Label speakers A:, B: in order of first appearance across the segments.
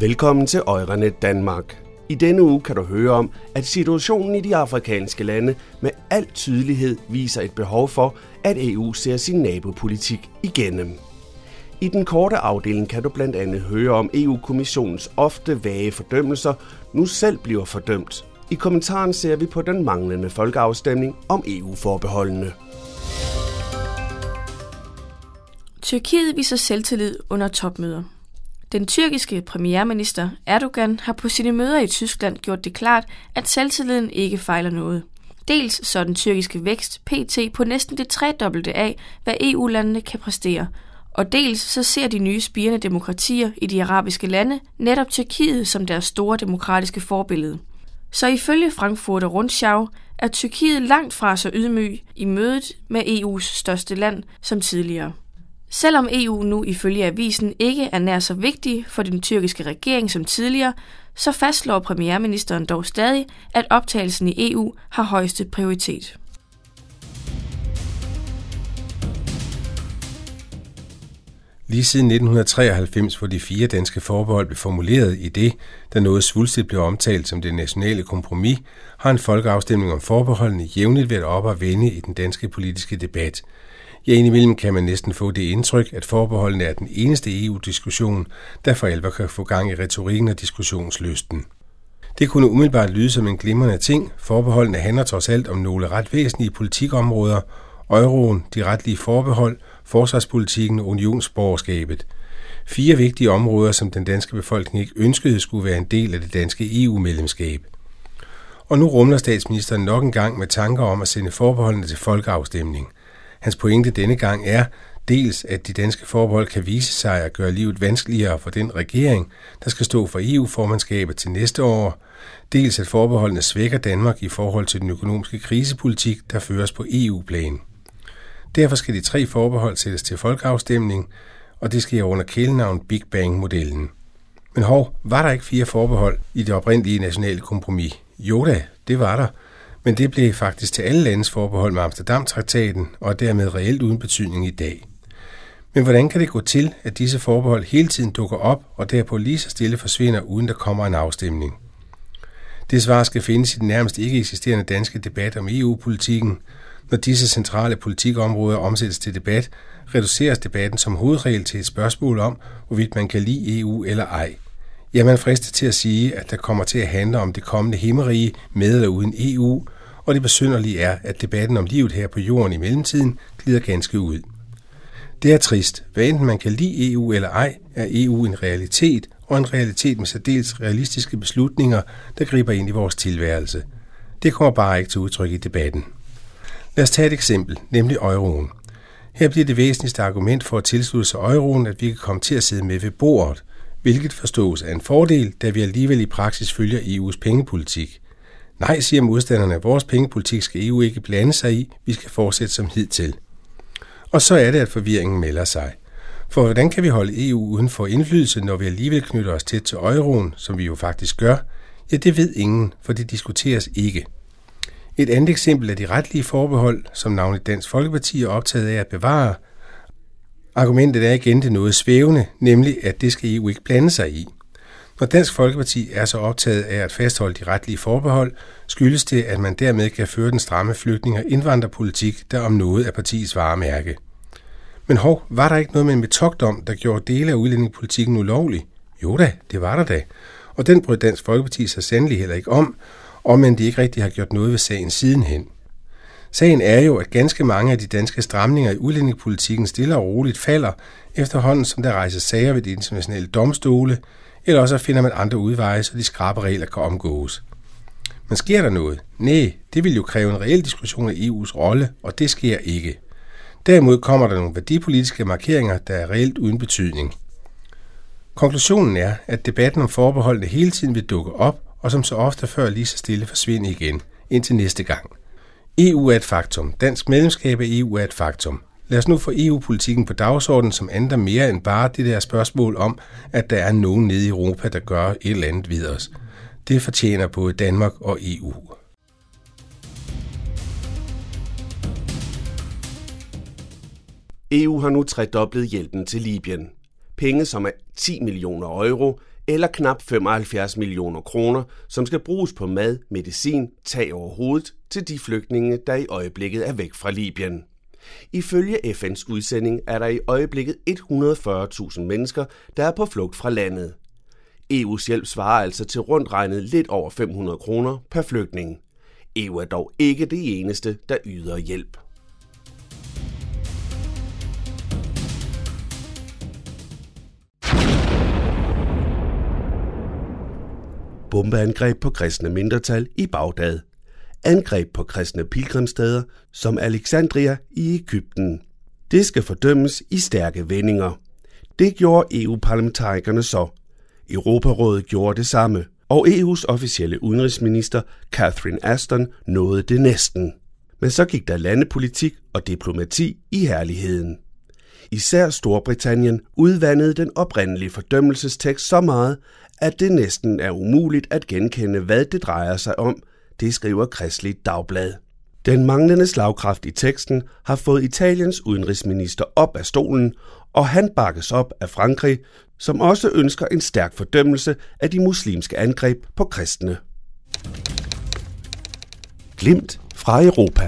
A: Velkommen til Euranet Danmark. I denne uge kan du høre om, at situationen i de afrikanske lande med al tydelighed viser et behov for, at EU ser sin nabopolitik igennem. I den korte afdeling kan du blandt andet høre om EU-kommissionens ofte vage fordømmelser nu selv bliver fordømt. I kommentaren ser vi på den manglende folkeafstemning om EU-forbeholdene.
B: Tyrkiet viser selvtillid under topmøder. Den tyrkiske premierminister Erdogan har på sine møder i Tyskland gjort det klart, at selvtilliden ikke fejler noget. Dels så den tyrkiske vækst pt. På næsten det tredobbelte af, hvad EU-landene kan præstere, og dels så ser de nye spirende demokratier i de arabiske lande netop Tyrkiet som deres store demokratiske forbillede. Så ifølge Frankfurter Rundschau er Tyrkiet langt fra så ydmyg i mødet med EU's største land som tidligere. Selvom EU nu ifølge avisen ikke er nær så vigtig for den tyrkiske regering som tidligere, så fastslår premierministeren dog stadig, at optagelsen i EU har højeste prioritet.
C: Lige siden 1993, hvor de 4 danske forbehold blev formuleret i det, der noget svulstigt blev omtalt som det nationale kompromis, har en folkeafstemning om forbeholdene jævnligt været op og vende i den danske politiske debat. Ja, indimellem kan man næsten få det indtryk, at forbeholdene er den eneste EU-diskussion, der for alvor kan få gang i retorikken og diskussionslysten. Det kunne umiddelbart lyde som en glimrende ting. Forbeholdene handler trods alt om nogle ret væsentlige politikområder: euroen, de retlige forbehold, forsvarspolitikken og unionsborgerskabet. 4 vigtige områder, som den danske befolkning ikke ønskede skulle være en del af det danske EU-medlemskab. Og nu rumler statsministeren nok en gang med tanker om at sende forbeholdene til folkeafstemning. Hans pointe denne gang er dels, at de danske forbehold kan vise sig at gøre livet vanskeligere for den regering, der skal stå for EU-formandskabet til næste år, dels at forbeholdene svækker Danmark i forhold til den økonomiske krisepolitik, der føres på EU-plan. Derfor skal de 3 forbehold sættes til folkeafstemning, og det sker under kælenavn Big Bang-modellen. Men var der ikke 4 forbehold i det oprindelige nationale kompromis? Jo da, det var der. Men det blev faktisk til alle landes forbehold med Amsterdam-traktaten og er dermed reelt uden betydning i dag. Men hvordan kan det gå til, at disse forbehold hele tiden dukker op og derpå lige så stille forsvinder, uden der kommer en afstemning? Det svar skal findes i den nærmest ikke eksisterende danske debat om EU-politikken. Når disse centrale politikområder omsættes til debat, reduceres debatten som hovedregel til et spørgsmål om, hvorvidt man kan lide EU eller ej. Ja, man frister til at sige, at der kommer til at handle om det kommende himmerige med eller uden EU, og det besynderlige er, at debatten om livet her på jorden i mellemtiden glider ganske ud. Det er trist. Hvad enten man kan lide EU eller ej, er EU en realitet, og en realitet med særdeles realistiske beslutninger, der griber ind i vores tilværelse. Det kommer bare ikke til udtryk i debatten. Lad os tage et eksempel, nemlig euroen. Her bliver det væsentligste argument for at tilslutte sig euroen, at vi kan komme til at sidde med ved bordet, hvilket forstås af en fordel, da vi alligevel i praksis følger EU's pengepolitik. Nej, siger modstanderne, vores pengepolitik skal EU ikke blande sig i, vi skal fortsætte som hidtil. Og så er det, at forvirringen melder sig. For hvordan kan vi holde EU uden for indflydelse, når vi alligevel knytter os tæt til euroen, som vi jo faktisk gør? Ja, det ved ingen, for det diskuteres ikke. Et andet eksempel er de retlige forbehold, som navnlig Dansk Folkeparti er optaget af at bevare. Argumentet er igen det noget svævende, nemlig at det skal EU ikke blande sig i. Når Dansk Folkeparti er så optaget af at fastholde de retlige forbehold, skyldes det, at man dermed kan føre den stramme flygtning- og indvandrerpolitik, der om noget er partiets varemærke. Men var der ikke noget med en metodedom, der gjorde dele af udlændingepolitikken ulovlig? Jo da, det var der da. Og den brød Dansk Folkeparti sig sandelig heller ikke om men de ikke rigtig har gjort noget ved sagen sidenhen. Sagen er jo, at ganske mange af de danske stramninger i udlændingepolitikken stille og roligt falder, efterhånden som der rejses sager ved de internationale domstole, eller også finder man andre udveje, så de skrappe regler kan omgås. Men sker der noget? Nej, det vil jo kræve en reel diskussion af EU's rolle, og det sker ikke. Derimod kommer der nogle værdipolitiske markeringer, der er reelt uden betydning. Konklusionen er, at debatten om forbeholdene hele tiden vil dukke op, og som så ofte før lige så stille forsvinde igen, indtil næste gang. EU er et faktum. Dansk medlemskab af EU er et faktum. Lad os nu få EU-politikken på dagsordenen, som ændrer mere end bare det der spørgsmål om, at der er nogen nede i Europa, der gør et eller andet ved os. Det fortjener både Danmark og EU.
A: EU har nu tredoblet hjælpen til Libyen. Penge som er 10 millioner euro, eller knap 75 millioner kroner, som skal bruges på mad, medicin, tag over hovedet til de flygtninge, der i øjeblikket er væk fra Libyen. Ifølge FN's udsending er der i øjeblikket 140.000 mennesker, der er på flugt fra landet. EU's hjælp svarer altså til rundt regnet lidt over 500 kroner per flygtning. EU er dog ikke det eneste, der yder hjælp. Bombeangreb på kristne mindretal i Bagdad. Angreb på kristne pilgrimssteder som Alexandria i Egypten. Det skal fordømmes i stærke vendinger. Det gjorde EU-parlamentarikerne så. Europarådet gjorde det samme, og EU's officielle udenrigsminister Catherine Ashton nåede det næsten. Men så gik der landepolitik og diplomati i herligheden. Især Storbritannien udvandede den oprindelige fordømmelsestekst så meget, at det næsten er umuligt at genkende, hvad det drejer sig om, det skriver Kristeligt Dagblad. Den manglende slagkraft i teksten har fået Italiens udenrigsminister op af stolen, og han bakkes op af Frankrig, som også ønsker en stærk fordømmelse af de muslimske angreb på kristne. Glimt fra Europa.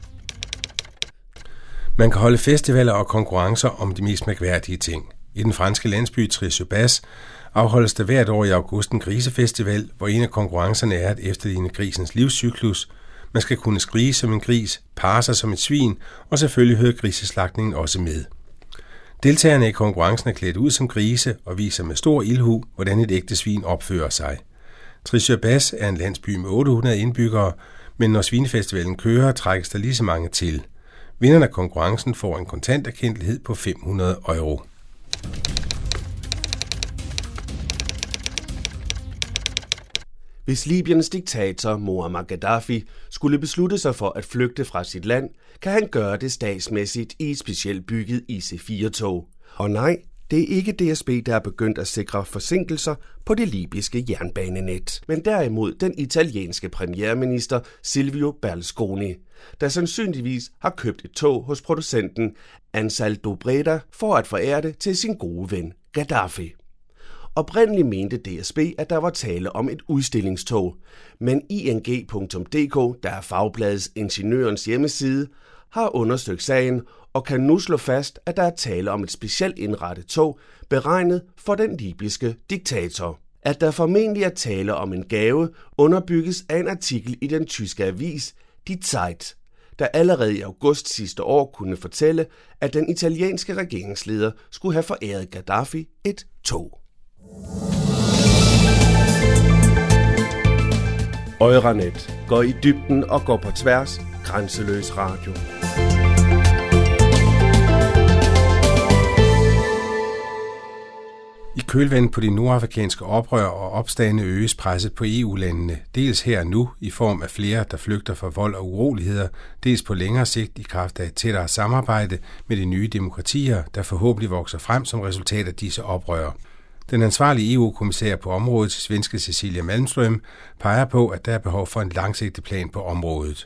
C: Man kan holde festivaler og konkurrencer om de mest mærkværdige ting. I den franske landsby Tri-sur-Basse afholdes der hvert år i august en grisefestival, hvor en af konkurrencerne er at efterligne grisens livscyklus. Man skal kunne skrige som en gris, parre sig som et svin, og selvfølgelig hører griseslagtningen også med. Deltagerne i konkurrencen er klædt ud som grise og viser med stor ildhu, hvordan et ægte svin opfører sig. Tri-sur-Basse er en landsby med 800 indbyggere, men når svinefestivalen kører, trækkes der lige så mange til. Vinderen af konkurrencen får en kontanterkendelighed på 500 euro.
A: Hvis Libyens diktator Muammar Gaddafi skulle beslutte sig for at flygte fra sit land, kan han gøre det statsmæssigt i et specielt bygget IC4-tog. Og nej, det er ikke DSB, der er begyndt at sikre forsinkelser på det libyske jernbanenet, men derimod den italienske premierminister Silvio Berlusconi, der sandsynligvis har købt et tog hos producenten Ansaldo Breda for at forære det til sin gode ven Gaddafi. Oprindeligt mente DSB, at der var tale om et udstillingstog, men ing.dk, der er fagbladets ingeniørens hjemmeside, har undersøgt sagen og kan nu slå fast, at der er tale om et specielt indrettet tog, beregnet for den libyske diktator. At der formentlig er tale om en gave, underbygges af en artikel i den tyske avis Die Zeit, der allerede i august sidste år kunne fortælle, at den italienske regeringsleder skulle have foræret Gaddafi et tog. Euranet går i dybden og går på tværs. Grænseløs radio.
C: I kølvandet på de nordafrikanske oprør og opstande øges presset på EU-landene, dels her nu i form af flere, der flygter fra vold og uroligheder, dels på længere sigt i kraft af et tættere samarbejde med de nye demokratier, der forhåbentlig vokser frem som resultat af disse oprør. Den ansvarlige EU-kommissær på området, svenske Cecilia Malmström, peger på, at der er behov for en langsigtet plan på området.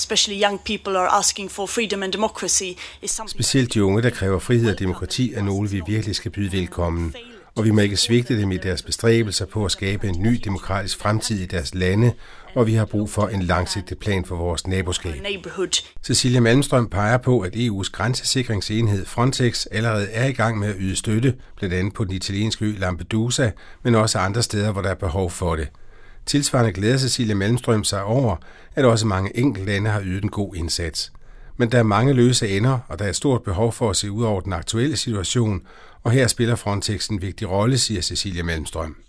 C: Specielt de unge, der kræver frihed og demokrati, er nogle, vi virkelig skal byde velkommen. Og vi må ikke svigte dem i deres bestræbelser på at skabe en ny demokratisk fremtid i deres lande, og vi har brug for en langsigtet plan for vores naboskab. Cecilia Malmström peger på, at EU's grænsesikringsenhed Frontex allerede er i gang med at yde støtte, blandt andet på den italienske ø Lampedusa, men også andre steder, hvor der er behov for det. Tilsvarende glæder Cecilia Malmström sig over, at også mange enkeltlande har ydet en god indsats. Men der er mange løse ender, og der er et stort behov for at se ud over den aktuelle situation, og her spiller Frontex en vigtig rolle, siger Cecilia Malmström.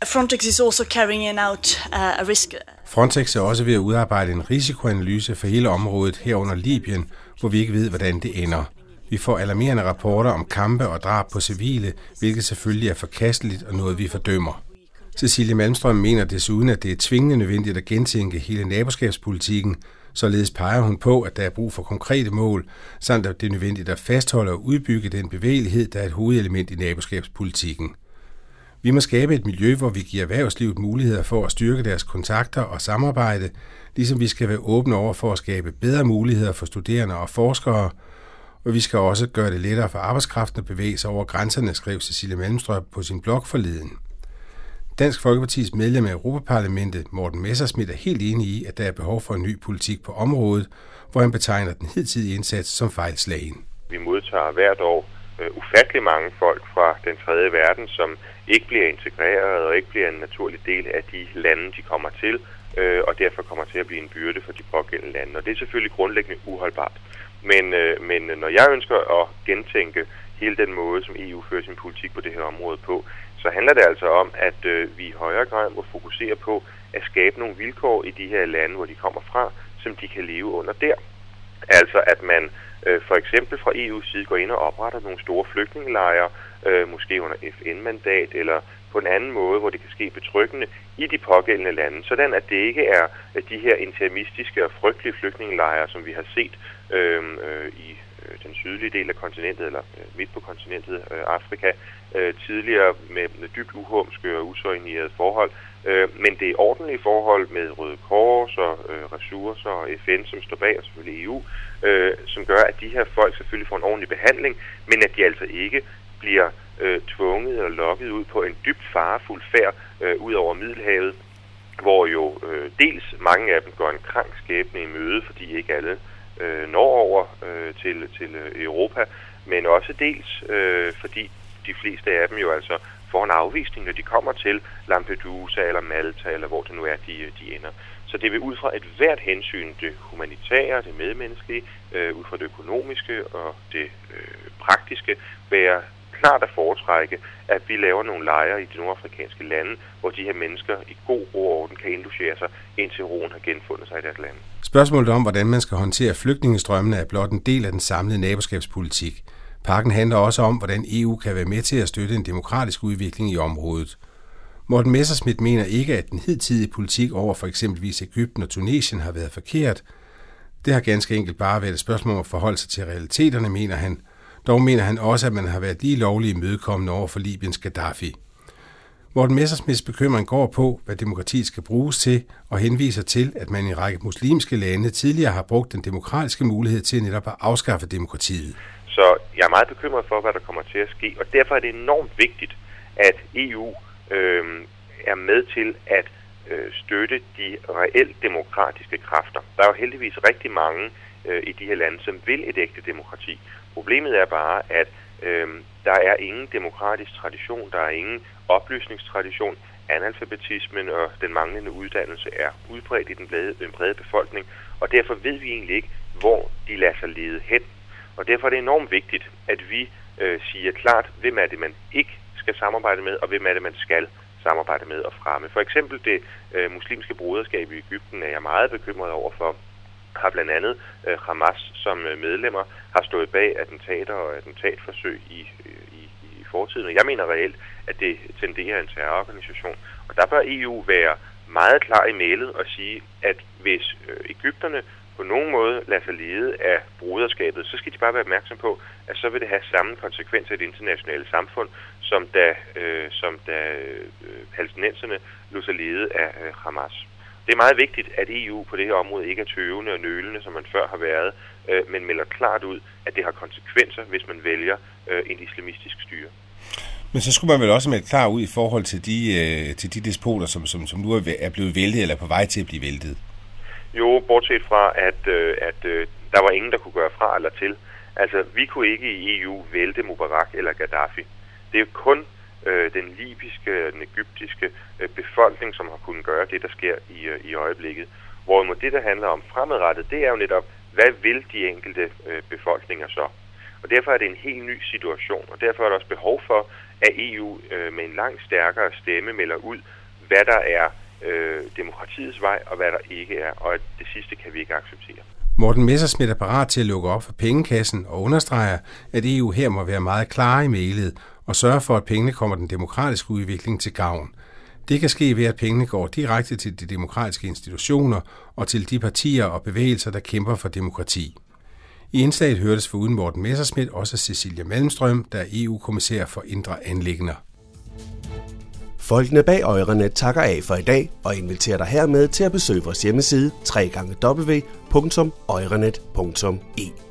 C: Frontex er også ved at udarbejde en risikoanalyse for hele området herunder Libyen, hvor vi ikke ved, hvordan det ender. Vi får alarmerende rapporter om kampe og drab på civile, hvilket selvfølgelig er forkasteligt og noget, vi fordømmer. Cecilia Malmström mener desuden, at det er tvingende nødvendigt at gentænke hele naboskabspolitikken. Således peger hun på, at der er brug for konkrete mål, samt at det er nødvendigt at fastholde og udbygge den bevægelighed, der er et hovedelement i naboskabspolitikken. Vi må skabe et miljø, hvor vi giver erhvervslivet muligheder for at styrke deres kontakter og samarbejde, ligesom vi skal være åbne over for at skabe bedre muligheder for studerende og forskere, og vi skal også gøre det lettere for arbejdskraften at bevæge sig over grænserne, skrev Cecilia Malmström på sin blog forleden. Dansk Folkepartis medlem af Europaparlamentet, Morten Messerschmidt, er helt enig i, at der er behov for en ny politik på området, hvor han betegner den hidtidige indsats som fejlslagen.
D: Vi modtager hvert år ufattelig mange folk fra den tredje verden, som ikke bliver integreret og ikke bliver en naturlig del af de lande, de kommer til, og derfor kommer til at blive en byrde for de pågældende lande. Og det er selvfølgelig grundlæggende uholdbart. Men når jeg ønsker at gentænke hele den måde, som EU fører sin politik på det her område på, så handler det altså om, at vi i højere grad må fokusere på at skabe nogle vilkår i de her lande, hvor de kommer fra, som de kan leve under der. Altså at man for eksempel fra EU's side går ind og opretter nogle store flygtningelejre, måske under FN-mandat eller på en anden måde, hvor det kan ske betryggende i de pågældende lande, sådan at det ikke er de her interimistiske og frygtelige flygtningelejre, som vi har set i den sydlige del af kontinentet, eller midt på kontinentet, Afrika, tidligere med dybt uhumske og usorienterede forhold. Men det er ordentlige forhold med Røde Kors og ressourcer og FN, som står bag, og selvfølgelig EU, som gør, at de her folk selvfølgelig får en ordentlig behandling, men at de altså ikke bliver tvunget eller lokket ud på en dybt farefuld færd ud over Middelhavet, hvor jo dels mange af dem går en krank skæbne i møde, fordi ikke alle når over til Europa, men også dels fordi de fleste af dem jo altså får en afvisning, når de kommer til Lampedusa eller Malta, eller hvor det nu er, de ender. Så det vil ud fra et hvert hensyn, det humanitære, det medmenneskelige, ud fra det økonomiske og det praktiske, være klart at foretrække, at vi laver nogle lejre i de nordafrikanske lande, hvor de her mennesker i god ro og orden kan indlogere sig, indtil roen har genfundet sig i deres lande.
C: Spørgsmålet om, hvordan man skal håndtere flygtningestrømmene, er blot en del af den samlede naboskabspolitik. Pakken handler også om, hvordan EU kan være med til at støtte en demokratisk udvikling i området. Morten Messerschmidt mener ikke, at den hidtidige politik over for eksempelvis Egypten og Tunesien har været forkert. Det har ganske enkelt bare været et spørgsmål om at forholde sig til realiteterne, mener han. Dog mener han også, at man har været lige lovligt imødekommende over for Libyens Gaddafi. Morten Messerschmidts bekymring går på, hvad demokratiet skal bruges til, og henviser til, at man i en række muslimske lande tidligere har brugt den demokratiske mulighed til netop at afskaffe demokratiet.
D: Så jeg er meget bekymret for, hvad der kommer til at ske, og derfor er det enormt vigtigt, at EU er med til at støtte de reelt demokratiske kræfter. Der er jo heldigvis rigtig mange i de her lande, som vil et ægte demokrati. Problemet er bare, at der er ingen demokratisk tradition, der er ingen oplysningstradition. Analfabetismen og den manglende uddannelse er udbredt i den brede befolkning, og derfor ved vi egentlig ikke, hvor de lader sig lede hen. Og derfor er det enormt vigtigt, at vi siger klart, hvem er det, man ikke skal samarbejde med, og hvem er det, man skal samarbejde med og fremme. For eksempel det muslimske broderskab i Egypten er jeg meget bekymret over for, har blandt andet Hamas som medlemmer har stået bag attentater og attentatforsøg i fortiden. Og jeg mener reelt, at det tenderer en terrororganisation. Og der bør EU være meget klar i mælet og sige, at hvis egypterne på nogen måde lader sig lede af broderskabet, så skal de bare være opmærksom på, at så vil det have samme konsekvenser i det internationale samfund, som da palæstinenserne lod sig lede af Hamas. Det er meget vigtigt, at EU på det her område ikke er tøvende og nølende, som man før har været, men melder klart ud, at det har konsekvenser, hvis man vælger en islamistisk styre.
C: Men så skulle man vel også melde klar ud i forhold til de despoter, som nu er blevet væltet eller er på vej til at blive væltet.
D: Jo, bortset fra, at der var ingen, der kunne gøre fra eller til. Altså, vi kunne ikke i EU vælte Mubarak eller Gaddafi. Det er jo kun den libyske og den egyptiske befolkning, som har kunnet gøre det, der sker i øjeblikket. Hvorimod det, der handler om fremadrettet, det er jo netop, hvad vil de enkelte befolkninger så? Og derfor er det en helt ny situation, og derfor er der også behov for, at EU med en langt stærkere stemme melder ud, hvad der er demokratiets vej, og hvad der ikke er, og det sidste kan vi ikke acceptere.
C: Morten Messerschmidt er parat til at lukke op for pengekassen og understreger, at EU her må være meget klar i mailet og sørge for, at pengene kommer den demokratiske udvikling til gavn. Det kan ske ved, at pengene går direkte til de demokratiske institutioner og til de partier og bevægelser, der kæmper for demokrati. I indslaget hørtes foruden Morten Messerschmidt også Cecilia Malmström, der er EU-kommissær for indre anliggender.
A: Folkene bag Euranet takker af for i dag og inviterer dig hermed til at besøge vores hjemmeside www.euranet.eu.